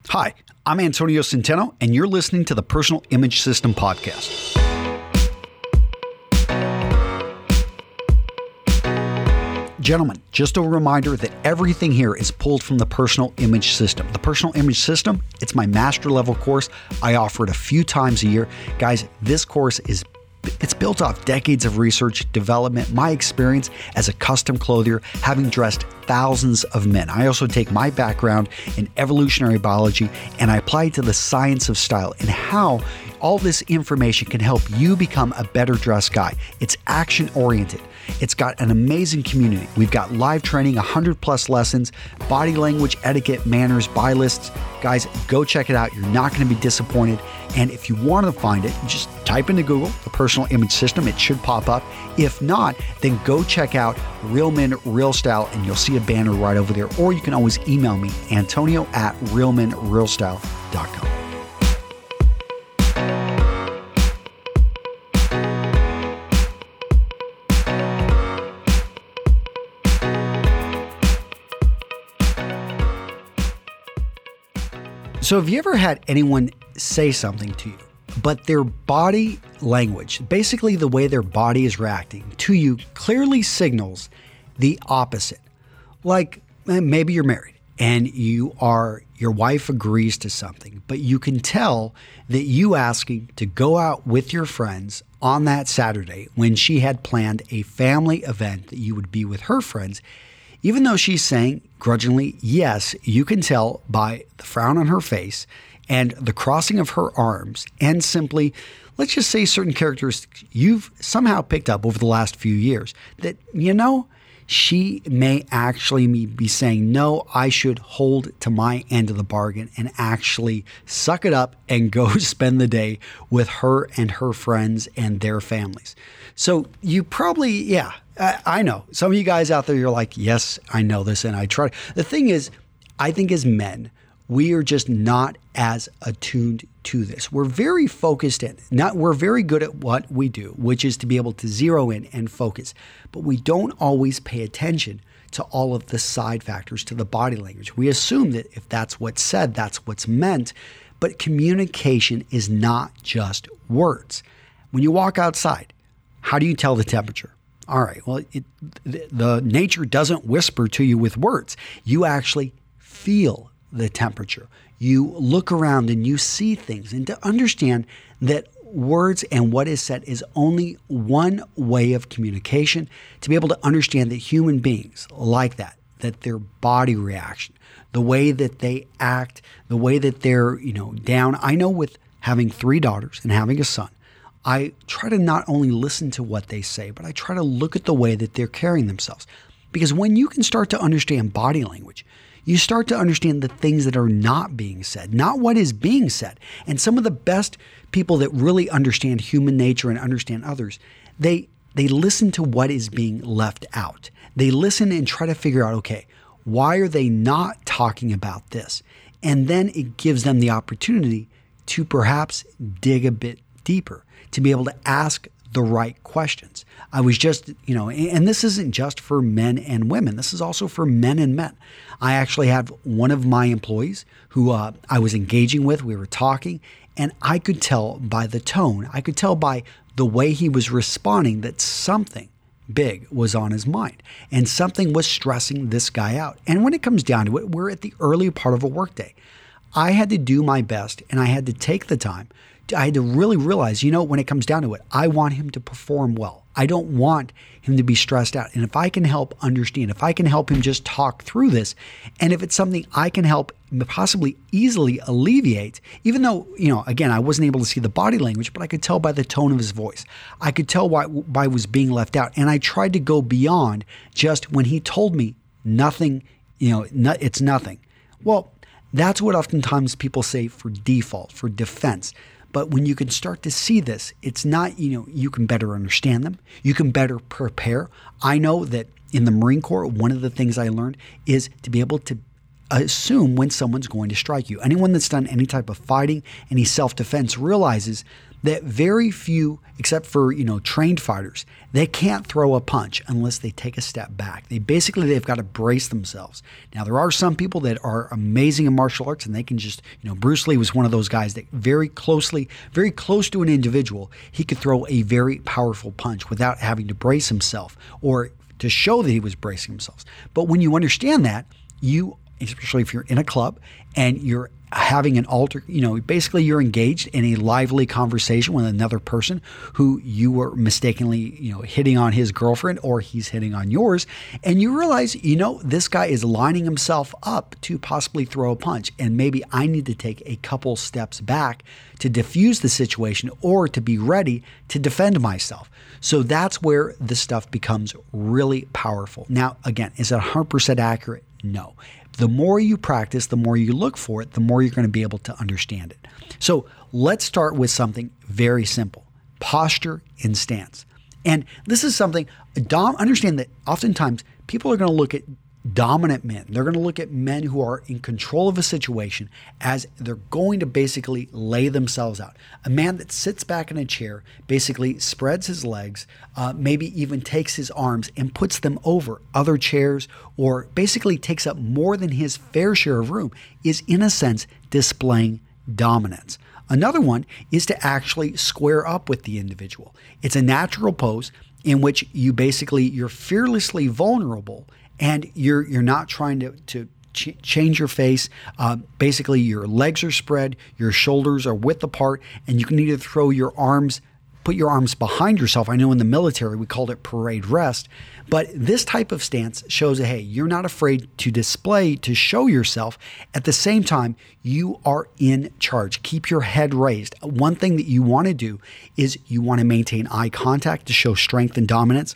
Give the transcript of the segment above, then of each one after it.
Hi, I'm Antonio Centeno, and you're listening to the Personal Image System Podcast. Gentlemen, just a reminder that everything here is pulled from the Personal Image System. The Personal Image System, it's my master level course. I offer it a few times a year. Guys, this course it's built off decades of research, development, my experience as a custom clothier, having dressed thousands of men. I also take my background in evolutionary biology and I apply it to the science of style and how all this information can help you become a better dressed guy. It's action oriented. It's got an amazing community. We've got live training, 100 plus lessons, body language, etiquette, manners, buy lists. Guys, go check it out. You're not going to be disappointed. And if you want to find it, just type into Google, the Personal Image System. It should pop up. If not, then go check out Real Men, Real Style, and you'll see a banner right over there. Or you can always email me, antonio@realmenrealstyle.com. So have you ever had anyone say something to you, but their body language, basically the way their body is reacting to you, clearly signals the opposite? Like maybe you're married and your wife agrees to something, but you can tell that you asking to go out with your friends on that Saturday when she had planned a family event that you would be with her friends. Even though she's saying grudgingly yes, you can tell by the frown on her face and the crossing of her arms and simply, let's just say certain characteristics you've somehow picked up over the last few years that, she may actually be saying, no, I should hold to my end of the bargain and actually suck it up and go spend the day with her and her friends and their families. So you probably, I know. Some of you guys out there, you're like, yes, I know this and I try. The thing is, I think as men, we are just not as attuned to this. We're very focused we're very good at what we do, which is to be able to zero in and focus. But we don't always pay attention to all of the side factors, to the body language. We assume that if that's what's said, that's what's meant. But communication is not just words. When you walk outside, how do you tell the temperature? All right, well, the nature doesn't whisper to you with words. You actually feel the temperature. You look around and you see things. And to understand that words and what is said is only one way of communication, to be able to understand that human beings like that their body reaction, the way that they act, the way that they're, down. I know with having 3 daughters and having a son, I try to not only listen to what they say, but I try to look at the way that they're carrying themselves. Because when you can start to understand body language, you start to understand the things that are not being said, not what is being said. And some of the best people that really understand human nature and understand others, they listen to what is being left out. They listen and try to figure out, okay, why are they not talking about this? And then it gives them the opportunity to perhaps dig a bit deeper, to be able to ask the right questions. I was just, and this isn't just for men and women. This is also for men and men. I actually had one of my employees who I was engaging with. We were talking, and I could tell by the tone, I could tell by the way he was responding that something big was on his mind and something was stressing this guy out. And when it comes down to it, we're at the early part of a workday. I had to do my best and I had to take the time. I had to really realize, when it comes down to it, I want him to perform well. I don't want him to be stressed out. And if I can help understand, if I can help him just talk through this, and if it's something I can help possibly easily alleviate, even though, again, I wasn't able to see the body language, but I could tell by the tone of his voice. I could tell why I was being left out. And I tried to go beyond just when he told me nothing, it's nothing. Well, that's what oftentimes people say for default, for defense. But when you can start to see this, it's not, you can better understand them. You can better prepare. I know that in the Marine Corps, one of the things I learned is to be able to assume when someone's going to strike you. Anyone that's done any type of fighting, any self-defense realizes that very few, except for, trained fighters, they can't throw a punch unless they take a step back. They've got to brace themselves. Now, there are some people that are amazing in martial arts and they can just, Bruce Lee was one of those guys that very close to an individual, he could throw a very powerful punch without having to brace himself or to show that he was bracing himself. But when you understand that, especially if you're in a club and you're having an basically you're engaged in a lively conversation with another person who you were mistakenly, hitting on his girlfriend or he's hitting on yours. And you realize, this guy is lining himself up to possibly throw a punch. And maybe I need to take a couple steps back to diffuse the situation or to be ready to defend myself. So that's where this stuff becomes really powerful. Now, again, is it 100% accurate? No. The more you practice, the more you look for it, the more you're going to be able to understand it. So let's start with something very simple: posture and stance. And this is something, understand that oftentimes people are going to look at dominant men. They're going to look at men who are in control of a situation as they're going to basically lay themselves out. A man that sits back in a chair, basically spreads his legs, maybe even takes his arms and puts them over other chairs, or basically takes up more than his fair share of room, is in a sense displaying dominance. Another one is to actually square up with the individual. It's a natural pose in which you're fearlessly vulnerable. And you're not trying to change your face. Basically, your legs are spread, your shoulders are width apart, and you can either put your arms behind yourself. I know in the military we called it parade rest, but this type of stance shows that, hey, you're not afraid to show yourself. At the same time, you are in charge. Keep your head raised. One thing that you want to do is you want to maintain eye contact to show strength and dominance.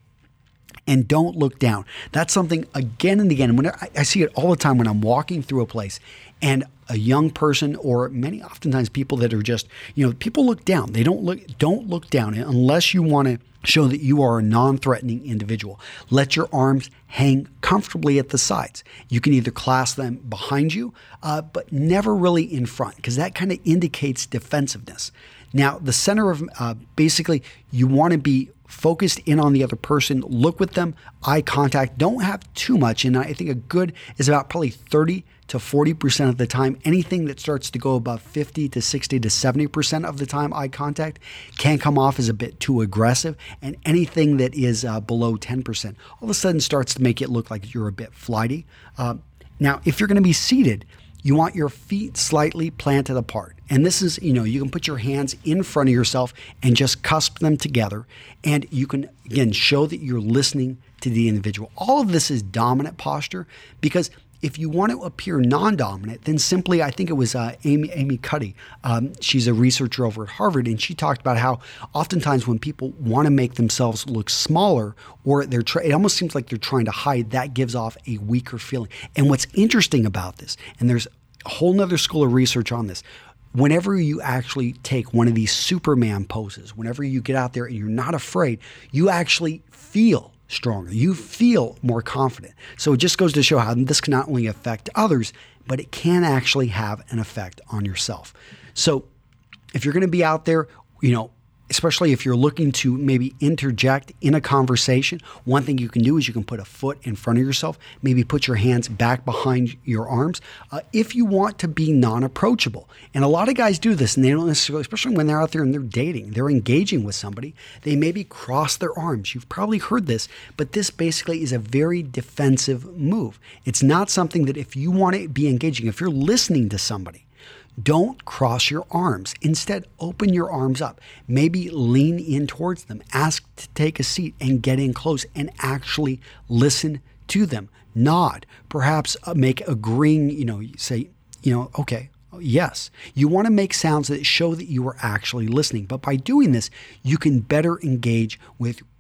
And don't look down. That's something, again and again, when I see it all the time when I'm walking through a place and a young person, or oftentimes people that are just, people look down. They don't look down unless you want to show that you are a non-threatening individual. Let your arms hang comfortably at the sides. You can either clasp them behind you, but never really in front, because that kind of indicates defensiveness. Now, the center of, basically, you want to be focused in on the other person, look with them, eye contact, don't have too much. And I think a good is about probably 30 to 40% of the time. Anything that starts to go above 50 to 60 to 70% of the time, eye contact can come off as a bit too aggressive. And anything that is below 10% all of a sudden starts to make it look like you're a bit flighty. Now, if you're going to be seated, you want your feet slightly planted apart. And this is, you can put your hands in front of yourself and just cusp them together. And you can, again, show that you're listening to the individual. All of this is dominant posture, because if you want to appear non-dominant, then simply, I think it was Amy Cuddy. She's a researcher over at Harvard, and she talked about how oftentimes when people want to make themselves look smaller, or it almost seems like they're trying to hide, that gives off a weaker feeling. And what's interesting about this, and there's a whole nother school of research on this, whenever you actually take one of these Superman poses, whenever you get out there and you're not afraid, you actually feel stronger. You feel more confident. So it just goes to show how this can not only affect others, but it can actually have an effect on yourself. So if you're going to be out there, especially if you're looking to maybe interject in a conversation, one thing you can do is you can put a foot in front of yourself, maybe put your hands back behind your arms. If you want to be non-approachable, and a lot of guys do this, and they don't necessarily, especially when they're out there and they're dating, they're engaging with somebody, they maybe cross their arms. You've probably heard this, but this basically is a very defensive move. It's not something that if you want to be engaging, if you're listening to somebody, don't cross your arms. Instead, open your arms up. Maybe lean in towards them. Ask to take a seat and get in close and actually listen to them. Nod. Perhaps make agreeing, say, okay, yes. You want to make sounds that show that you are actually listening. But by doing this, you can better engage with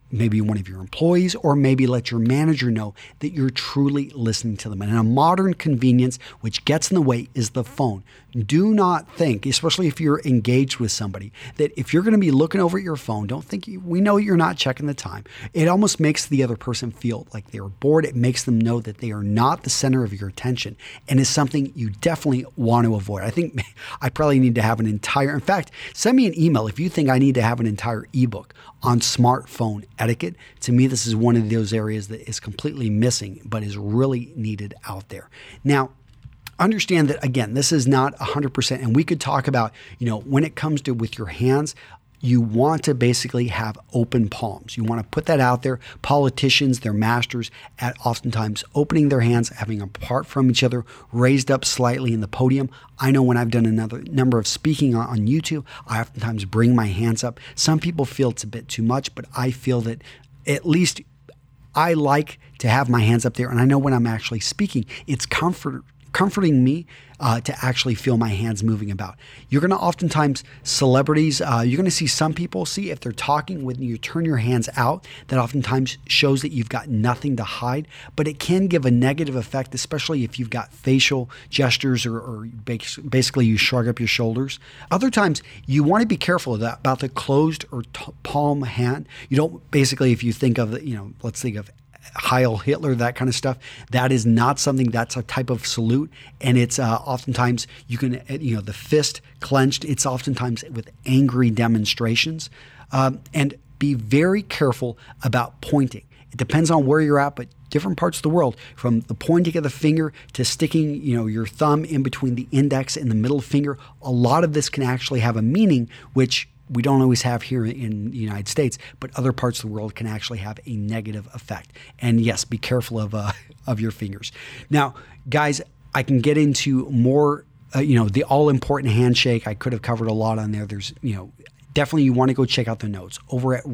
maybe one of your employees, or maybe let your manager know that you're truly listening to them. And a modern convenience which gets in the way is the phone. Do not think, especially if you're engaged with somebody, that if you're going to be looking over at your phone, don't think we know you're not checking the time. It almost makes the other person feel like they're bored. It makes them know that they are not the center of your attention, and is something you definitely want to avoid. I think I probably need to have in fact, send me an email if you think I need to have an entire ebook on smartphone etiquette. To me, this is one of those areas that is completely missing, but is really needed out there. Now, understand that, again, this is not 100%. And we could talk about, when it comes to with your hands, you want to basically have open palms. You want to put that out there. Politicians, they're masters at oftentimes opening their hands, having them apart from each other, raised up slightly in the podium. I know when I've done another number of speaking on YouTube, I oftentimes bring my hands up. Some people feel it's a bit too much, but I feel that at least I like to have my hands up there. And I know when I'm actually speaking, it's comforting me to actually feel my hands moving about. You're going to oftentimes, celebrities, you're going to see some people, see if they're talking when you turn your hands out, that oftentimes shows that you've got nothing to hide, but it can give a negative effect, especially if you've got facial gestures or basically you shrug up your shoulders. Other times, you want to be careful about the closed or palm hand. You don't, basically, if you think of, let's think of Heil Hitler, that kind of stuff. That is not something, that's a type of salute. And it's oftentimes you can, the fist clenched, it's oftentimes with angry demonstrations. And be very careful about pointing. It depends on where you're at, but different parts of the world, from the pointing of the finger to sticking, your thumb in between the index and the middle finger, a lot of this can actually have a meaning, which we don't always have here in the United States, but other parts of the world can actually have a negative effect. And yes, be careful of your fingers. Now, guys, I can get into more, the all-important handshake. I could have covered a lot on there. There's, definitely you want to go check out the notes over at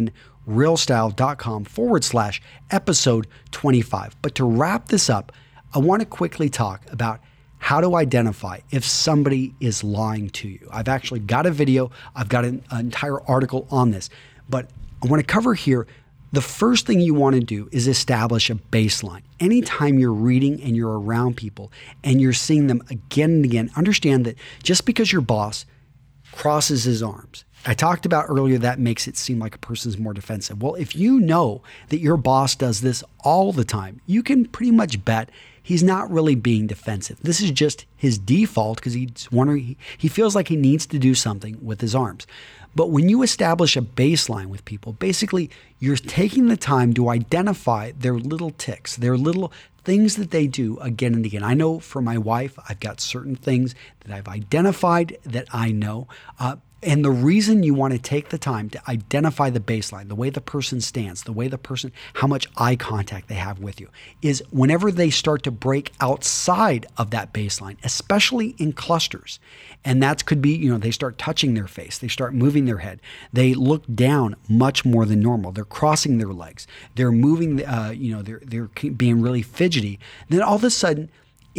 realmenrealstyle.com/episode 25. But to wrap this up, I want to quickly talk about how to identify if somebody is lying to you. I've actually got a video. I've got an entire article on this. But I want to cover here, the first thing you want to do is establish a baseline. Anytime you're reading and you're around people and you're seeing them again and again, understand that just because your boss crosses his arms, I talked about earlier, that makes it seem like a person's more defensive. Well, if you know that your boss does this all the time, you can pretty much bet he's not really being defensive. This is just his default because he's wondering, he feels like he needs to do something with his arms. But when you establish a baseline with people, basically you're taking the time to identify their little tics, their little things that they do again and again. I know for my wife, I've got certain things that I've identified that I know. And the reason you want to take the time to identify the baseline, the way the person stands, how much eye contact they have with you, is whenever they start to break outside of that baseline, especially in clusters. And that could be, they start touching their face, they start moving their head, they look down much more than normal, they're crossing their legs, they're moving, they're being really fidgety. Then all of a sudden,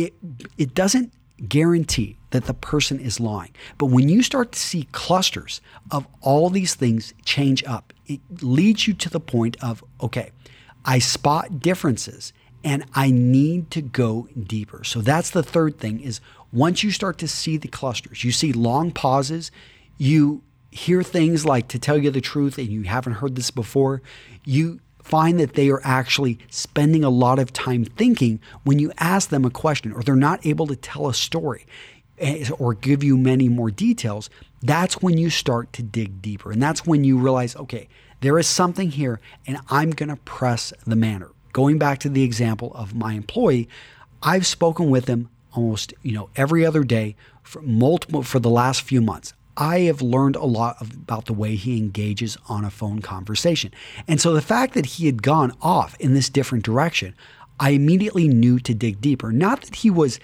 it doesn't guarantee that the person is lying. But when you start to see clusters of all these things change up, it leads you to the point of, okay, I spot differences and I need to go deeper. So that's the third thing, is once you start to see the clusters, you see long pauses, you hear things like, to tell you the truth, and you haven't heard this before, you find that they are actually spending a lot of time thinking when you ask them a question, or they're not able to tell a story or give you many more details. That's when you start to dig deeper. And that's when you realize, okay, there is something here and I'm going to press the matter. Going back to the example of my employee, I've spoken with him almost, every other day for the last few months. I have learned a lot about the way he engages on a phone conversation. And so the fact that he had gone off in this different direction, I immediately knew to dig deeper. Not that he was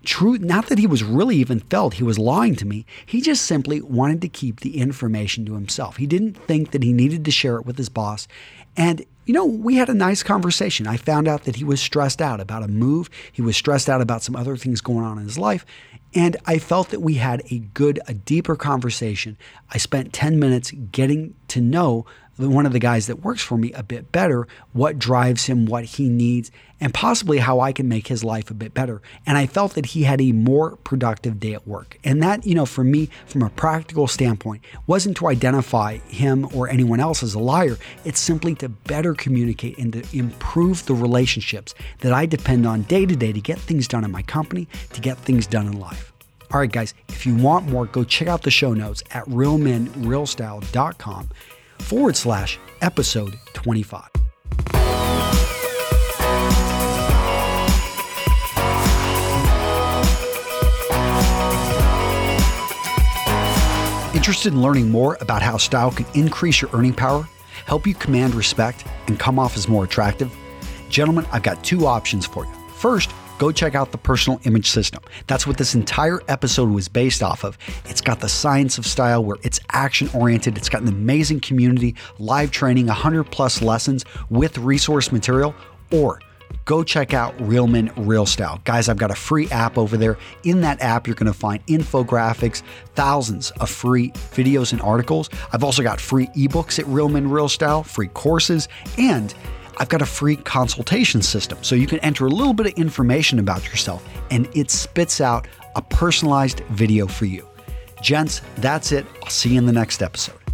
really even felt he was lying to me. He just simply wanted to keep the information to himself. He didn't think that he needed to share it with his boss. And, we had a nice conversation. I found out that he was stressed out about a move. He was stressed out about some other things going on in his life. And I felt that we had a deeper conversation. I spent 10 minutes getting to know one of the guys that works for me a bit better, what drives him, what he needs, and possibly how I can make his life a bit better. And I felt that he had a more productive day at work. And that, for me, from a practical standpoint, wasn't to identify him or anyone else as a liar. It's simply to better communicate and to improve the relationships that I depend on day to day to get things done in my company, to get things done in life. All right, guys, if you want more, go check out the show notes at realmenrealstyle.com/episode 25. Interested in learning more about how style can increase your earning power, help you command respect, and come off as more attractive? Gentlemen, I've got two options for you. First, go check out the Personal Image System. That's what this entire episode was based off of. It's got the science of style where it's action-oriented. It's got an amazing community, live training, 100+ lessons with resource material. Or go check out Real Men, Real Style. Guys, I've got a free app over there. In that app, you're going to find infographics, thousands of free videos and articles. I've also got free ebooks at Real Men, Real Style, free courses, and I've got a free consultation system. So you can enter a little bit of information about yourself and it spits out a personalized video for you. Gents, that's it. I'll see you in the next episode.